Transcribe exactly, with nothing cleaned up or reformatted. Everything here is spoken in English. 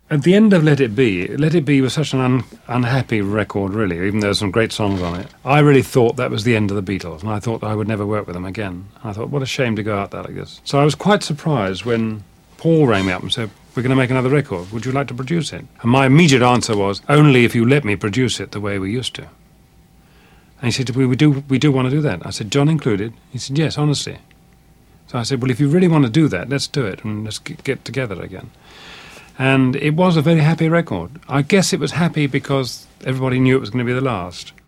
At the end of Let It Be, Let It Be was such an un- unhappy record, really, even though there's some great songs on it. I really thought that was the end of the Beatles, and I thought I would never work with them again. I thought, what a shame to go out there like this. So I was quite surprised when Paul rang me up and said, we're going to make another record. Would you like to produce it? And my immediate answer was, only if you let me produce it the way we used to. And he said, we, we, do, we do want to do that. I said, John included? He said, yes, honestly. So I said, well, if you really want to do that, let's do it, and let's get together again. And it was a very happy record. I guess it was happy because everybody knew it was going to be the last.